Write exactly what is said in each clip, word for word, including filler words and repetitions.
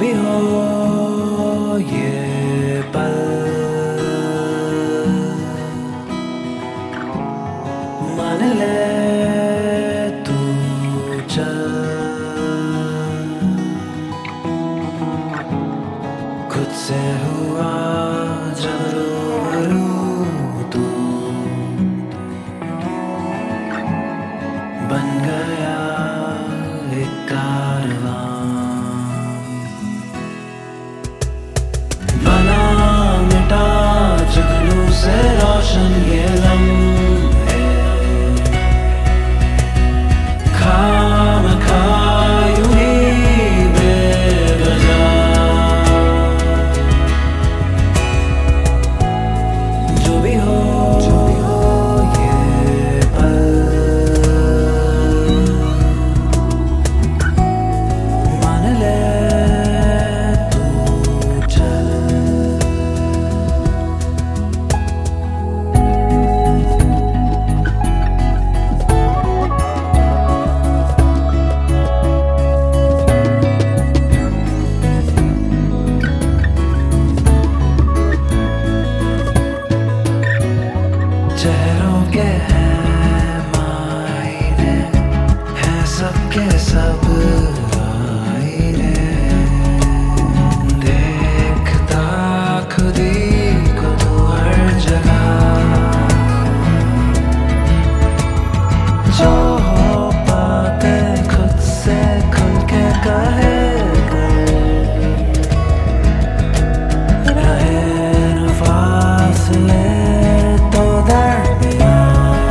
भी हो ये पल, मान ले तू चल, खुद से हुआ जब रूबरू तू, बन गया एक कारवां, बना मिटा जुगनू से रोशन ये लम्हे, खामखा यूं ही बेवजह, जो भी हो ये पल, मान ले तू चल। चेहरों के हैं मायने, हैं सबके सब आईने, देखता खुदी को तू हर जगह, जो हो पाते खुद से खुल के कहे कर, रहे न फासले तो दरमियां,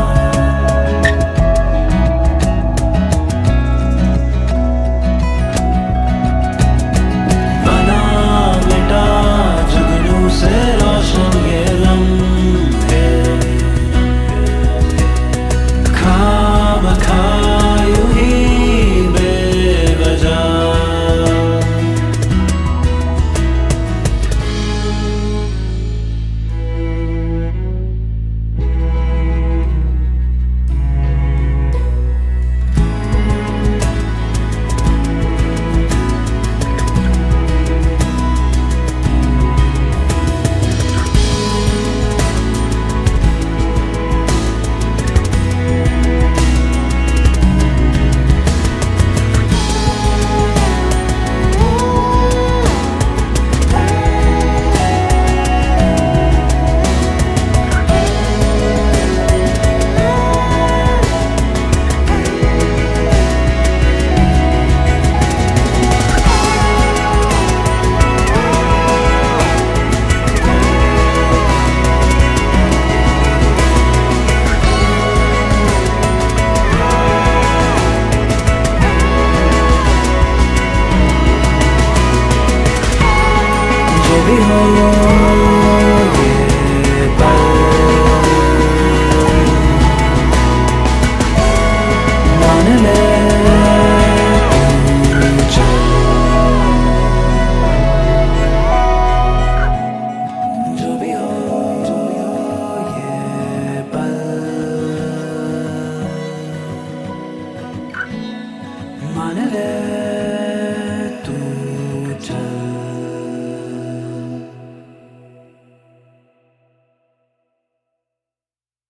बना मिटा जुगनू से रोशन ये लम्हे, खामखा यूं ही बेवजह, जो भी हो ये पल, मान ले तू चल, जो भी हो ये पल, मान ले